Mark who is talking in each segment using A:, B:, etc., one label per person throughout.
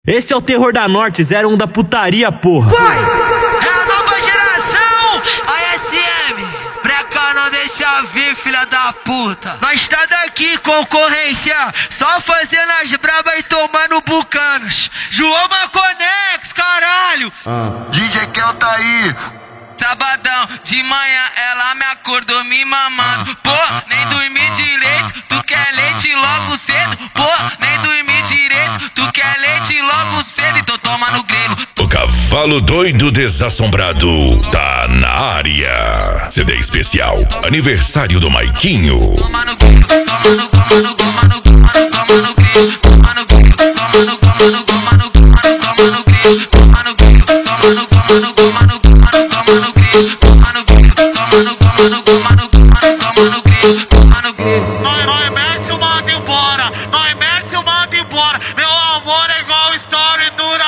A: Esse é o terror da Norte, 01 da putaria, porra.
B: Vai! É a nova geração, a SM. Breca não deixa vir, filha da puta. Nós tá daqui, concorrência, só fazendo as brabas e tomando bucanos. João Maconex, caralho.
C: DJ Kel tá aí.
B: Sabadão, de manhã ela me acordou me mamando. Pô, nem dormi direito, tu quer leite logo cedo. Pô, nem dormi direito, tu quer leite logo cedo. Então toma no grelo.
D: O Cavalo Doido Desassombrado tá na área. CD especial, aniversário do Maiquinho.
B: Toma no grelo, toma no, toma no, toma no, toma no, toma no grelo. Toma no grelo, toma no, toma no, toma no, toma no, toma no grelo. Toma no grelo, toma no, toma no, toma no, toma no, toma no grelo. Toma no grelo, toma no, toma no, toma no, toma no grelo. Toma no grelo. Nós mete o manda embora, nós mete o manda embora. Meu amor é igual story, dura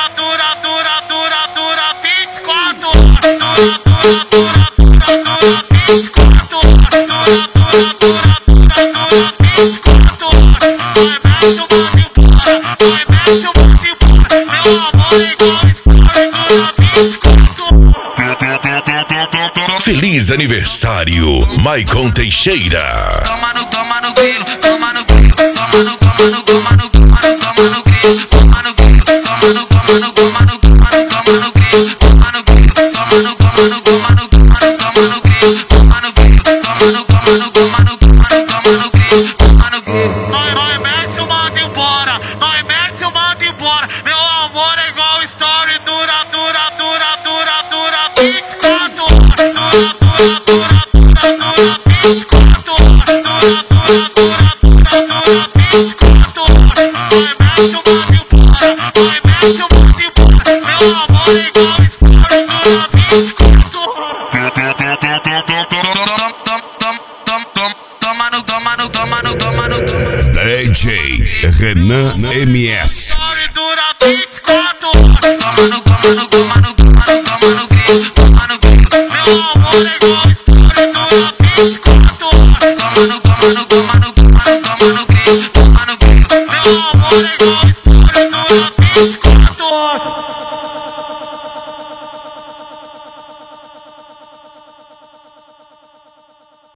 B: 24 horas. Dura 24 horas. Dura 24 horas. Nós mete o manda embora, nós mete o manda embora. Meu amor é igual story, dura 24 horas.
D: Feliz aniversário, Maicon Teixeira.
B: Toma no grilo, toma no grilo, toma no, toma no, toma no, toma no, toma no grilo, toma no grilo, toma no, toma no, toma no, toma no, toma no grilo, toma no grilo, toma no, toma no, toma no, toma no, toma no grilo, toma no grilo, toma no, toma no, toma no, toma no, toma no grilo, toma no grilo. Nós mete o manda embora, nós mete o manda embora. Meu amor é igual story, dura 24 horas. Dura 24 horas. Dura 24 horas. Nós mete o manda embora, nós mete o manda embora. Meu amor é igual story, dura 24 horas. Toma no, toma no, toma no, toma no, toma no.
D: DJ Renan MS.
B: Story dura 24 horas. Toma no, toma no, toma no, toma no, toma no grilo, toma no grilo. Meu amor é igual story, dura 24 horas. Toma no, toma no, toma no, toma no, toma no grilo, toma no grilo. Meu amor é igual story.